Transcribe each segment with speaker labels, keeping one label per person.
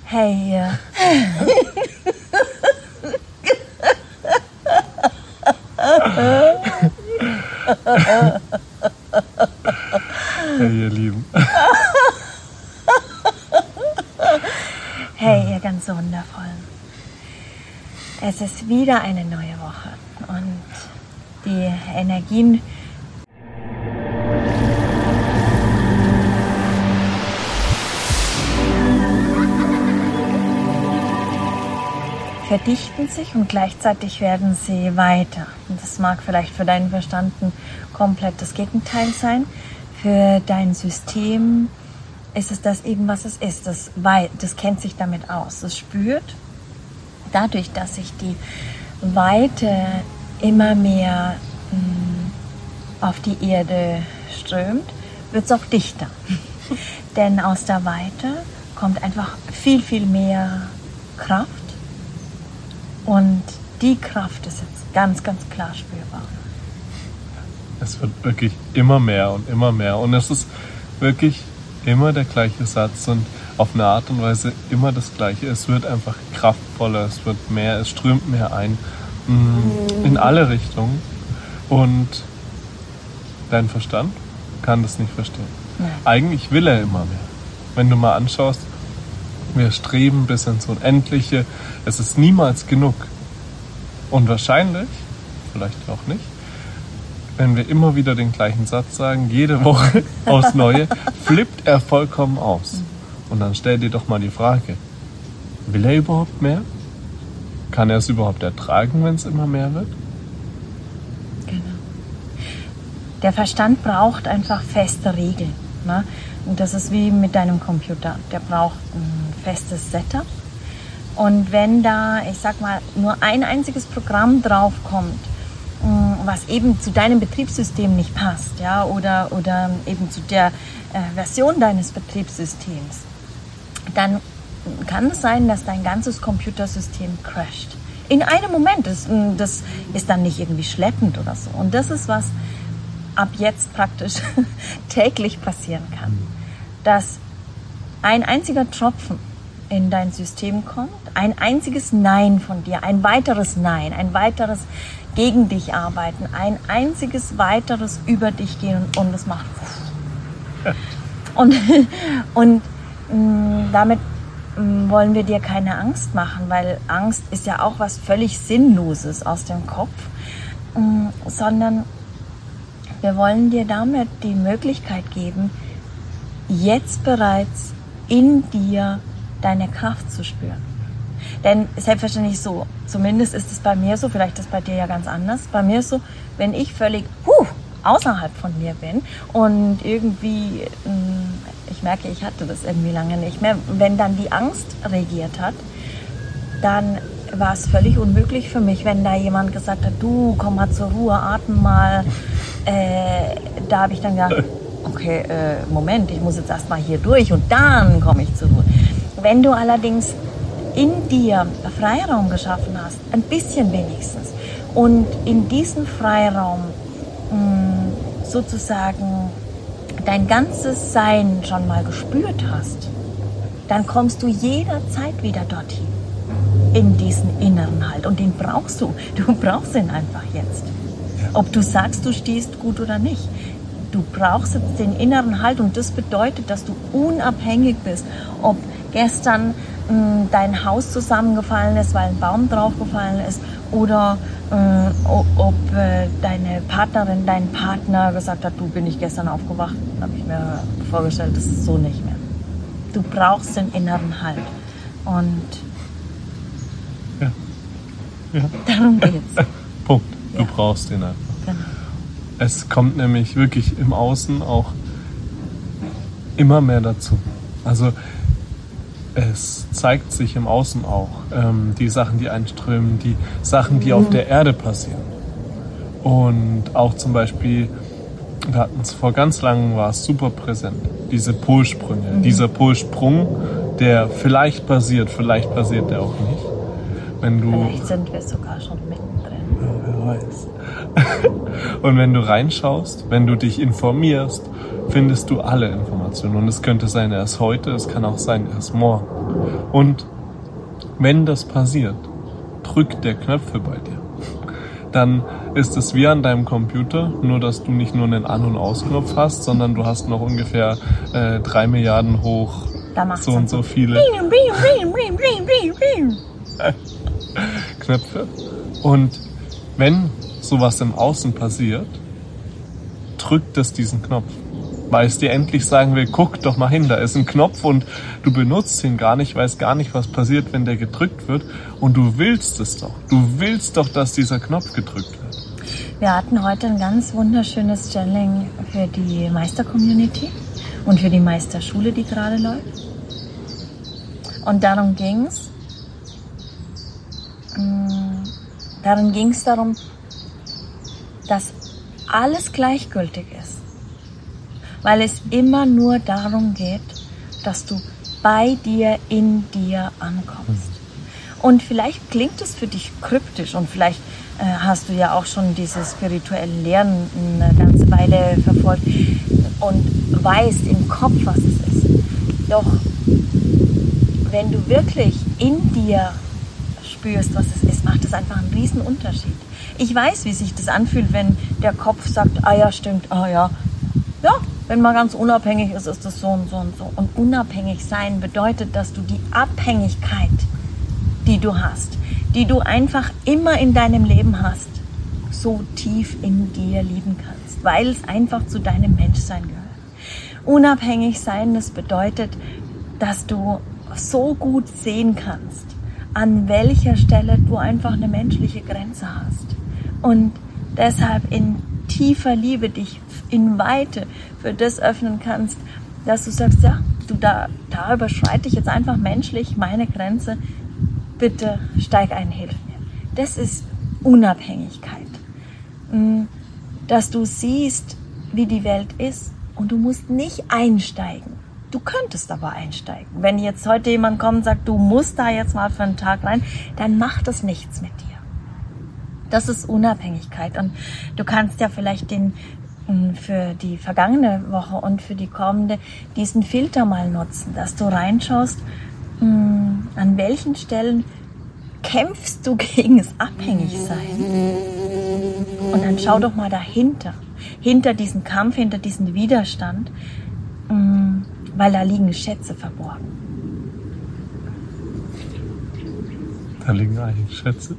Speaker 1: Hey.
Speaker 2: Hey, ihr Lieben.
Speaker 1: Hey, ihr ganz Wundervollen. Es ist wieder eine neue Woche und die Energien verdichten sich und gleichzeitig werden sie weiter. Und das mag vielleicht für deinen Verstanden komplett das Gegenteil sein. Für dein System ist es das eben, was es ist. Das kennt sich damit aus. Es spürt, dadurch, dass sich die Weite immer mehr auf die Erde strömt, wird es auch dichter. Denn aus der Weite kommt einfach viel, viel mehr Kraft. Und die Kraft ist jetzt ganz, ganz klar spürbar.
Speaker 2: Es wird wirklich immer mehr und immer mehr. Und es ist wirklich immer der gleiche Satz und auf eine Art und Weise immer das Gleiche. Es wird einfach kraftvoller, es wird mehr, es strömt mehr ein. In alle Richtungen. Und dein Verstand kann das nicht verstehen.
Speaker 1: Nein.
Speaker 2: Eigentlich will er immer mehr. Wenn du mal anschaust, wir streben bis ins Unendliche. Es ist niemals genug. Und wahrscheinlich, vielleicht auch nicht, wenn wir immer wieder den gleichen Satz sagen, jede Woche aufs Neue, flippt er vollkommen aus. Und dann stell dir doch mal die Frage, will er überhaupt mehr? Kann er es überhaupt ertragen, wenn es immer mehr wird?
Speaker 1: Genau. Der Verstand braucht einfach feste Regeln. Ne? Und das ist wie mit deinem Computer. Der braucht ein festes Setup. Und wenn da, ich sag mal, nur ein einziges Programm draufkommt, was eben zu deinem Betriebssystem nicht passt, ja, oder eben zu der Version deines Betriebssystems, dann kann es sein, dass dein ganzes Computersystem crasht. In einem Moment. Das ist dann nicht irgendwie schleppend oder so. Und das ist, was ab jetzt praktisch täglich passieren kann. Dass ein einziger Tropfen in dein System kommt, ein einziges Nein von dir, ein weiteres Nein, ein weiteres gegen dich arbeiten, ein einziges weiteres über dich gehen und es macht und damit wollen wir dir keine Angst machen, weil Angst ist ja auch was völlig Sinnloses aus dem Kopf, sondern wir wollen dir damit die Möglichkeit geben, jetzt bereits in dir deine Kraft zu spüren. Denn selbstverständlich so, zumindest ist es bei mir so, vielleicht ist es bei dir ja ganz anders, bei mir ist so, wenn ich völlig außerhalb von mir bin und irgendwie, ich merke, ich hatte das irgendwie lange nicht mehr, wenn dann die Angst regiert hat, dann war es völlig unmöglich für mich, wenn da jemand gesagt hat, du, komm mal zur Ruhe, atme mal, da habe ich dann gedacht, okay, Moment, ich muss jetzt erstmal hier durch und dann komme ich zur Ruhe. Wenn du allerdings in dir Freiraum geschaffen hast, ein bisschen wenigstens, und in diesem Freiraum sozusagen dein ganzes Sein schon mal gespürt hast, dann kommst du jederzeit wieder dorthin, in diesen inneren Halt. Und den brauchst du. Du brauchst ihn einfach jetzt. Ob du sagst, du stehst gut oder nicht. Du brauchst jetzt den inneren Halt und das bedeutet, dass du unabhängig bist, ob gestern dein Haus zusammengefallen ist, weil ein Baum draufgefallen ist oder ob deine Partnerin, dein Partner gesagt hat, du, bin ich gestern aufgewacht, habe ich mir vorgestellt, das ist so nicht mehr. Du brauchst den inneren Halt und
Speaker 2: ja.
Speaker 1: Darum geht's.
Speaker 2: Punkt. Du
Speaker 1: Ja.
Speaker 2: brauchst den einfach.
Speaker 1: Genau.
Speaker 2: Es kommt nämlich wirklich im Außen auch immer mehr dazu. Also es zeigt sich im Außen auch die Sachen, die einströmen, die Sachen, die auf der Erde passieren. Und auch zum Beispiel, wir hatten es vor ganz langem, war es super präsent, diese Polsprünge. Dieser Polsprung, der vielleicht passiert der auch nicht. Wenn du,
Speaker 1: Vielleicht sind wir sogar schon mittendrin.
Speaker 2: ja, wer weiß. Und wenn du reinschaust, wenn du dich informierst, findest du alle Informationen. Und es könnte sein erst heute, es kann auch sein erst morgen. Und wenn das passiert, drückt der Knöpfe bei dir. Dann ist es wie an deinem Computer, nur dass du nicht nur einen An- und Ausknopf hast, sondern du hast noch ungefähr 3 Milliarden hoch so und so viele Knöpfe. Und wenn sowas im Außen passiert, drückt es diesen Knopf. Weil es dir endlich sagen will, guck doch mal hin, da ist ein Knopf und du benutzt ihn gar nicht, weißt gar nicht, was passiert, wenn der gedrückt wird. Und du willst es doch. Du willst doch, dass dieser Knopf gedrückt wird.
Speaker 1: Wir hatten heute ein ganz wunderschönes Channeling für die Meister-Community und für die Meisterschule, die gerade läuft. Und darum ging es. Darum, dass alles gleichgültig ist. Weil es immer nur darum geht, dass du bei dir, in dir ankommst. Und vielleicht klingt es für dich kryptisch und vielleicht hast du ja auch schon diese spirituellen Lehren eine ganze Weile verfolgt und weißt im Kopf, was es ist. Doch wenn du wirklich in dir spürst, was es ist, macht es einfach einen riesen Unterschied. Ich weiß, wie sich das anfühlt, wenn der Kopf sagt, ah ja, stimmt, ah ja. Ja, wenn man ganz unabhängig ist, ist das so und so und so. Und unabhängig sein bedeutet, dass du die Abhängigkeit, die du hast, die du einfach immer in deinem Leben hast, so tief in dir lieben kannst, weil es einfach zu deinem Menschsein gehört. Unabhängig sein, das bedeutet, dass du so gut sehen kannst, an welcher Stelle du einfach eine menschliche Grenze hast. Und deshalb in tiefer Liebe dich in Weite für das öffnen kannst, dass du sagst, ja, da überschreite ich jetzt einfach menschlich meine Grenze, bitte steig ein, hilf mir. Das ist Unabhängigkeit. Dass du siehst, wie die Welt ist und du musst nicht einsteigen. Du könntest aber einsteigen. Wenn jetzt heute jemand kommt und sagt, du musst da jetzt mal für einen Tag rein, dann macht das nichts mit dir. Das ist Unabhängigkeit. Und du kannst ja vielleicht für die vergangene Woche und für die kommende diesen Filter mal nutzen, dass du reinschaust, an welchen Stellen kämpfst du gegen das Abhängigsein. Und dann schau doch mal dahinter, hinter diesen Kampf, hinter diesen Widerstand, weil da liegen Schätze verborgen.
Speaker 2: Da liegen eigentlich Schätze.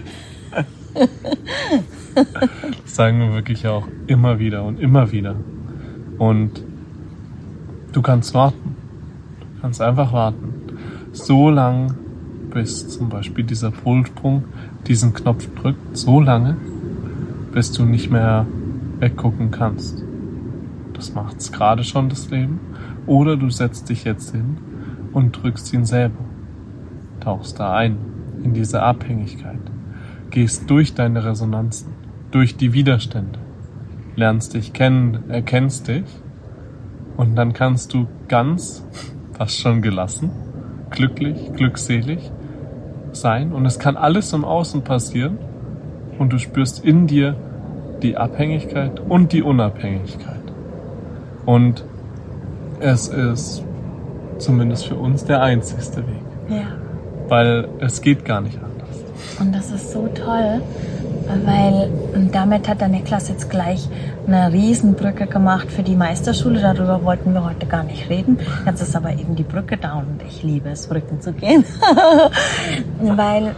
Speaker 2: Das sagen wir wirklich auch immer wieder und immer wieder. Und du kannst warten. Du kannst einfach warten. So lang, bis zum Beispiel dieser Polsprung diesen Knopf drückt. So lange, bis du nicht mehr weggucken kannst. Das macht's gerade schon, das Leben. Oder du setzt dich jetzt hin und drückst ihn selber. Tauchst da ein, in diese Abhängigkeit. Gehst durch deine Resonanzen, durch die Widerstände. Lernst dich kennen, erkennst dich. Und dann kannst du ganz, fast schon gelassen, glücklich, glückselig sein. Und es kann alles im Außen passieren. Und du spürst in dir die Abhängigkeit und die Unabhängigkeit. Und es ist zumindest für uns der einzigste Weg.
Speaker 1: Ja.
Speaker 2: Weil es geht gar nicht anders.
Speaker 1: Und das ist so toll, weil damit hat der Niklas jetzt gleich eine Riesenbrücke gemacht für die Meisterschule. Darüber wollten wir heute gar nicht reden. Jetzt ist aber eben die Brücke da und ich liebe es, Brücken zu gehen. Weil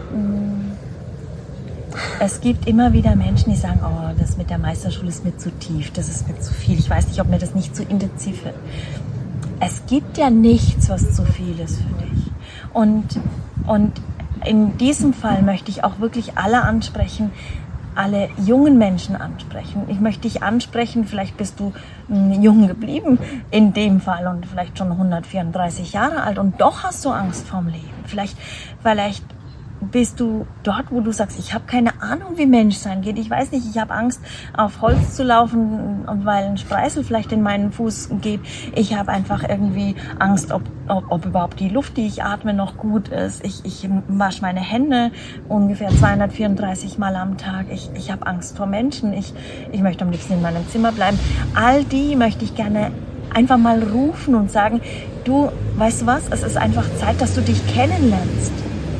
Speaker 1: es gibt immer wieder Menschen, die sagen, oh, das mit der Meisterschule ist mir zu tief, das ist mir zu viel. Ich weiß nicht, ob mir das nicht zu intensiv wird. Es gibt ja nichts, was zu viel ist für dich. Und in diesem Fall möchte ich auch wirklich alle ansprechen, alle jungen Menschen ansprechen. Ich möchte dich ansprechen, vielleicht bist du jung geblieben in dem Fall und vielleicht schon 134 Jahre alt und doch hast du Angst vorm Leben. Vielleicht bist du dort, wo du sagst, ich habe keine Ahnung, wie Menschsein geht. Ich weiß nicht, ich habe Angst, auf Holz zu laufen, weil ein Spreißel vielleicht in meinen Fuß geht. Ich habe einfach irgendwie Angst, ob überhaupt die Luft, die ich atme, noch gut ist. Ich wasche meine Hände ungefähr 234 Mal am Tag. Ich habe Angst vor Menschen. Ich möchte am liebsten in meinem Zimmer bleiben. All die möchte ich gerne einfach mal rufen und sagen, du, weißt du was, es ist einfach Zeit, dass du dich kennenlernst.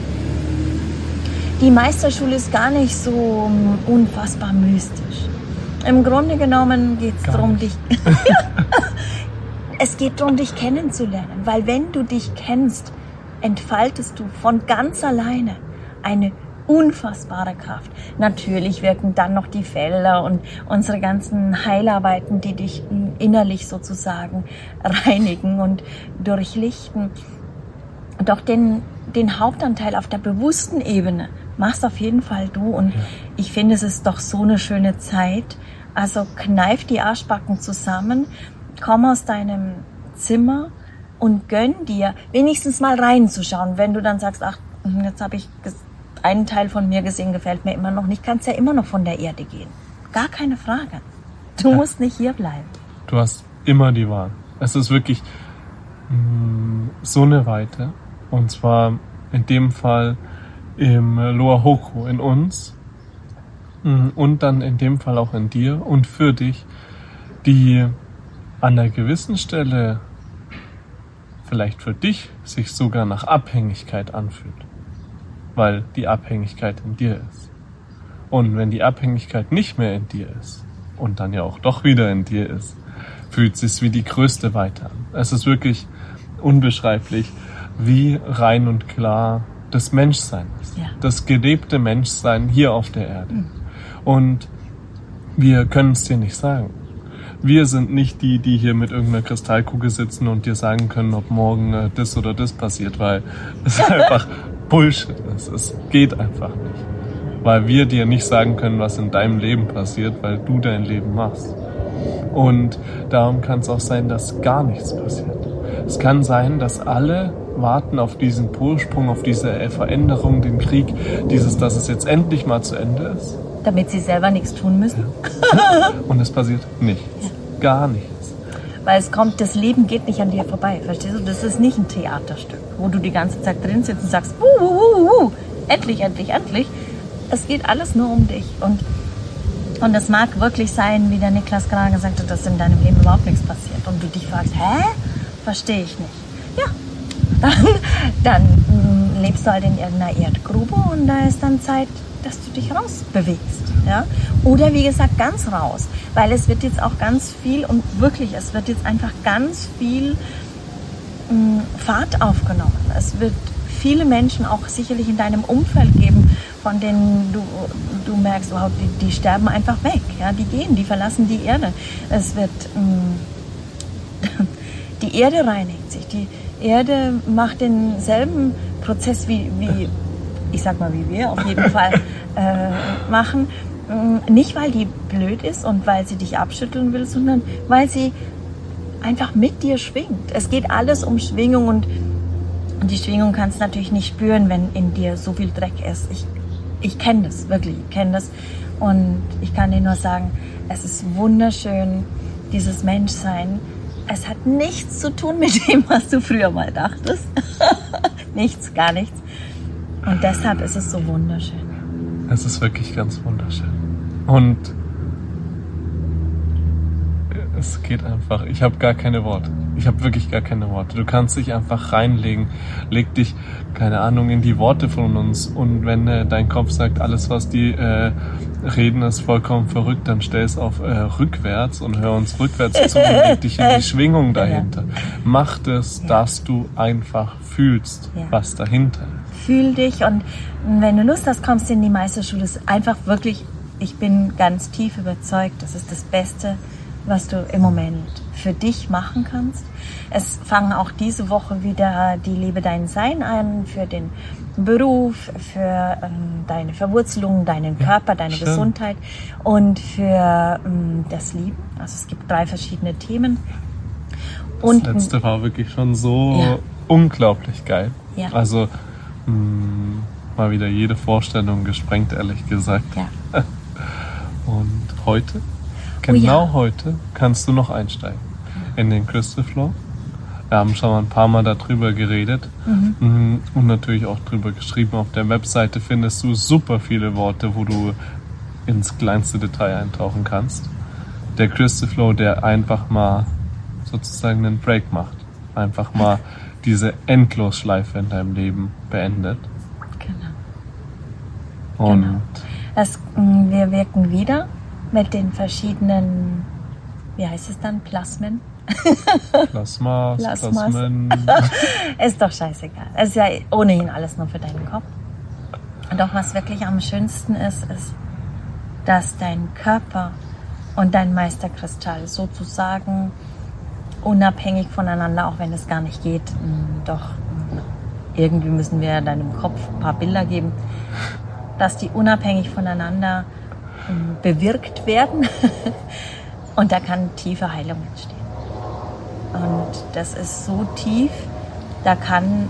Speaker 1: Die Meisterschule ist gar nicht so unfassbar mystisch. Im Grunde genommen geht es darum, es geht darum, dich kennenzulernen. Weil wenn du dich kennst, entfaltest du von ganz alleine eine unfassbare Kraft. Natürlich wirken dann noch die Felder und unsere ganzen Heilarbeiten, die dich innerlich sozusagen reinigen und durchlichten. Doch den Hauptanteil auf der bewussten Ebene machst auf jeden Fall du. Und ich finde, es ist doch so eine schöne Zeit. Also kneif die Arschbacken zusammen, komm aus deinem Zimmer und gönn dir wenigstens mal reinzuschauen. Wenn du dann sagst, ach, jetzt habe ich einen Teil von mir gesehen, gefällt mir immer noch nicht, kannst ja immer noch von der Erde gehen. Gar keine Frage. Du musst nicht hier bleiben.
Speaker 2: Du hast immer die Wahl. Es ist wirklich so eine Weite. Und zwar in dem Fall im Loa Hoku, in uns. Und dann in dem Fall auch in dir und für dich, die an einer gewissen Stelle vielleicht für dich sich sogar nach Abhängigkeit anfühlt. Weil die Abhängigkeit in dir ist. Und wenn die Abhängigkeit nicht mehr in dir ist und dann ja auch doch wieder in dir ist, fühlt es sich wie die größte Weite an. Es ist wirklich unbeschreiblich, wie rein und klar das Menschsein ist. Ja. Das gelebte Menschsein hier auf der Erde. Und wir können es dir nicht sagen. Wir sind nicht die hier mit irgendeiner Kristallkugel sitzen und dir sagen können, ob morgen das oder das passiert, weil es einfach Bullshit ist. Es geht einfach nicht. Weil wir dir nicht sagen können, was in deinem Leben passiert, weil du dein Leben machst. Und darum kann es auch sein, dass gar nichts passiert. Es kann sein, dass alle warten auf diesen Polsprung, auf diese Veränderung, den Krieg, dass es jetzt endlich mal zu Ende ist.
Speaker 1: Damit sie selber nichts tun müssen.
Speaker 2: Und es passiert nichts. Gar nichts.
Speaker 1: Weil das Leben geht nicht an dir vorbei, verstehst du? Das ist nicht ein Theaterstück, wo du die ganze Zeit drin sitzt und sagst, endlich, endlich, endlich. Es geht alles nur um dich. Und es mag wirklich sein, wie der Niklas gerade gesagt hat, dass in deinem Leben überhaupt nichts passiert. Und du dich fragst, verstehe ich nicht. Ja, dann lebst du halt in irgendeiner Erdgrube und da ist dann Zeit, dass du dich rausbewegst. Ja? Oder wie gesagt, ganz raus. Weil es wird jetzt auch ganz viel, und wirklich, es wird jetzt einfach ganz viel Fahrt aufgenommen. Es wird viele Menschen auch sicherlich in deinem Umfeld geben, von denen du merkst, wow, die sterben einfach weg. Ja? Die gehen, die verlassen die Erde. Es wird, die Erde reinigt sich. Die Erde macht denselben Prozess wie ich sag mal, wie wir auf jeden Fall machen. Nicht, weil die blöd ist und weil sie dich abschütteln will, sondern weil sie einfach mit dir schwingt. Es geht alles um Schwingung und die Schwingung kannst du natürlich nicht spüren, wenn in dir so viel Dreck ist. Ich kenne das, wirklich, ich kenne das. Und ich kann dir nur sagen, es ist wunderschön, dieses Menschsein. Es hat nichts zu tun mit dem, was du früher mal dachtest. Nichts, gar nichts. Und deshalb ist es so wunderschön.
Speaker 2: Es ist wirklich ganz wunderschön. Und es geht einfach. Ich habe gar keine Worte. Ich habe wirklich gar keine Worte. Du kannst dich einfach reinlegen. Leg dich, keine Ahnung, in die Worte von uns. Und wenn dein Kopf sagt, alles, was die reden, ist vollkommen verrückt, dann stell es auf rückwärts und hör uns rückwärts zu und leg dich in die Schwingung dahinter. Mach das, dass du einfach fühlst, was dahinter ist.
Speaker 1: Fühl dich, und wenn du Lust hast, kommst du in die Meisterschule. Es ist einfach wirklich, ich bin ganz tief überzeugt, das ist das Beste, was du im Moment für dich machen kannst. Es fangen auch diese Woche wieder die Lebe dein Sein an, für den Beruf, für deine Verwurzelung, deinen Körper, deine Gesundheit und für das Lieben. Also es gibt 3 verschiedene Themen.
Speaker 2: Und das letzte war wirklich schon so unglaublich geil.
Speaker 1: Ja.
Speaker 2: Also mal wieder jede Vorstellung gesprengt, ehrlich gesagt.
Speaker 1: Ja.
Speaker 2: Und heute, heute, kannst du noch einsteigen in den Crystal Flow. Wir haben schon mal ein paar Mal darüber geredet und natürlich auch drüber geschrieben. Auf der Webseite findest du super viele Worte, wo du ins kleinste Detail eintauchen kannst. Der Crystal Flow, der einfach mal sozusagen einen Break macht. Einfach mal diese Endlosschleife in deinem Leben beendet.
Speaker 1: Genau.
Speaker 2: Und
Speaker 1: wir wirken wieder mit den verschiedenen, wie heißt es dann, Plasmen?
Speaker 2: Plasmen.
Speaker 1: Ist doch scheißegal. Es ist ja ohnehin alles nur für deinen Kopf. Doch was wirklich am schönsten ist, dass dein Körper und dein Meisterkristall sozusagen unabhängig voneinander, auch wenn es gar nicht geht, doch irgendwie müssen wir deinem Kopf ein paar Bilder geben, dass die unabhängig voneinander bewirkt werden und da kann tiefe Heilung entstehen. Und das ist so tief, da kann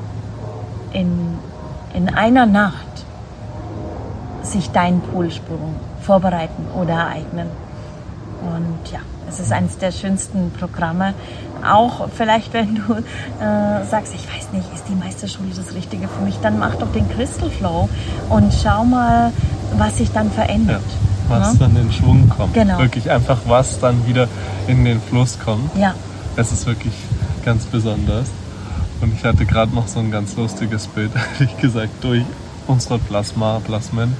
Speaker 1: in einer Nacht sich dein Polsprung vorbereiten oder ereignen. Und ja, es ist eines der schönsten Programme. Auch vielleicht, wenn du sagst, ich weiß nicht, ist die Meisterschule das Richtige für mich, dann mach doch den Crystal Flow und schau mal, was sich dann verändert.
Speaker 2: Ja, was dann in Schwung kommt.
Speaker 1: Genau.
Speaker 2: Wirklich einfach, was dann wieder in den Fluss kommt.
Speaker 1: Ja.
Speaker 2: Es ist wirklich ganz besonders. Und ich hatte gerade noch so ein ganz lustiges Bild, ehrlich gesagt, durch unsere Plasmen.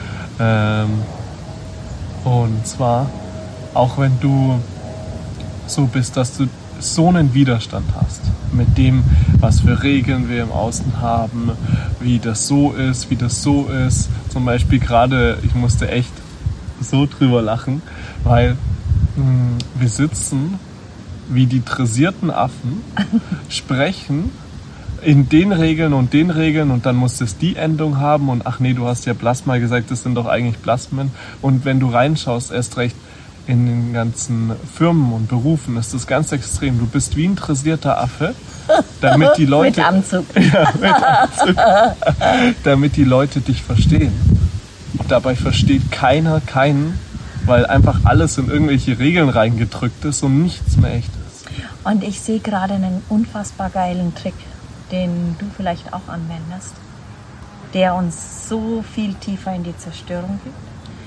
Speaker 2: Und zwar, auch wenn du so bist, dass du so einen Widerstand hast mit dem, was für Regeln wir im Außen haben, wie das so ist, Zum Beispiel gerade, ich musste echt so drüber lachen, weil wir sitzen wie die dressierten Affen, sprechen in den Regeln und dann muss es die Endung haben und ach nee, du hast ja Plasma gesagt, das sind doch eigentlich Plasmen. Und wenn du reinschaust, erst recht in den ganzen Firmen und Berufen, ist das ganz extrem. Du bist wie ein dressierter Affe, damit die Leute...
Speaker 1: mit Anzug.
Speaker 2: Ja, mit Anzug. Damit die Leute dich verstehen. Dabei versteht keiner keinen, weil einfach alles in irgendwelche Regeln reingedrückt ist und nichts mehr echt ist.
Speaker 1: Und ich sehe gerade einen unfassbar geilen Trick, den du vielleicht auch anwendest, der uns so viel tiefer in die Zerstörung gibt.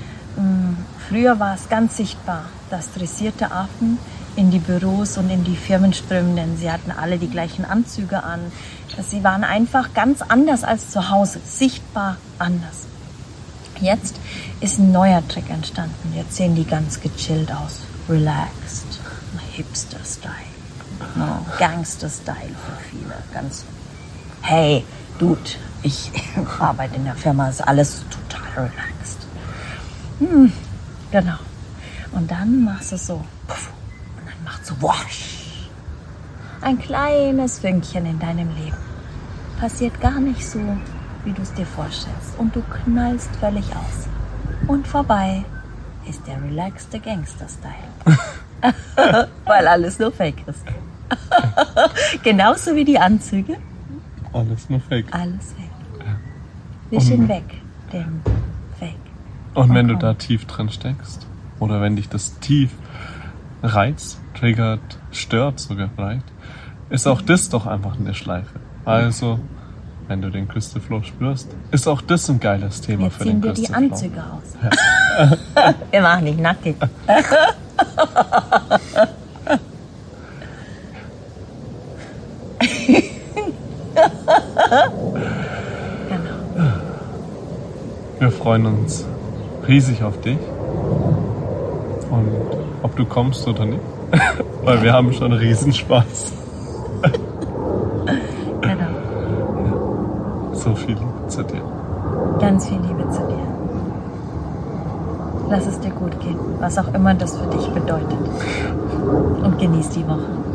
Speaker 1: Früher war es ganz sichtbar, dass dressierte Affen in die Büros und in die Firmen strömen, denn sie hatten alle die gleichen Anzüge an. Sie waren einfach ganz anders als zu Hause, sichtbar anders. Jetzt ist ein neuer Trick entstanden. Jetzt sehen die ganz gechillt aus, relaxed, Hipster-Style, Gangster-Style für viele. Ganz, hey, Dude, ich arbeite in der Firma, ist alles total relaxed. Genau. Und dann machst du so, puff, und dann macht so wasch. Ein kleines Fünkchen in deinem Leben. Passiert gar nicht so, wie du es dir vorstellst. Und du knallst völlig aus. Und vorbei ist der relaxte Gangster-Style. Weil alles nur Fake ist. Genauso wie die Anzüge.
Speaker 2: Alles nur Fake.
Speaker 1: Alles Fake. Wisch ihn weg, den Fake.
Speaker 2: Und wenn du da tief drin steckst, oder wenn dich das tief reizt, triggert, stört sogar vielleicht, ist auch das doch einfach eine Schleife. Also, wenn du den Crystal Flow spürst, ist auch das ein geiles Thema für den Crystal Flow.
Speaker 1: Wir ziehen dir die Anzüge aus. Ja. Wir machen dich nackig. Genau.
Speaker 2: Wir freuen uns riesig auf dich und ob du kommst oder nicht, weil wir haben schon Riesenspaß.
Speaker 1: Genau.
Speaker 2: So viel Liebe zu dir.
Speaker 1: Ganz viel Liebe zu dir. Lass es dir gut gehen, was auch immer das für dich bedeutet. Und genieß die Woche.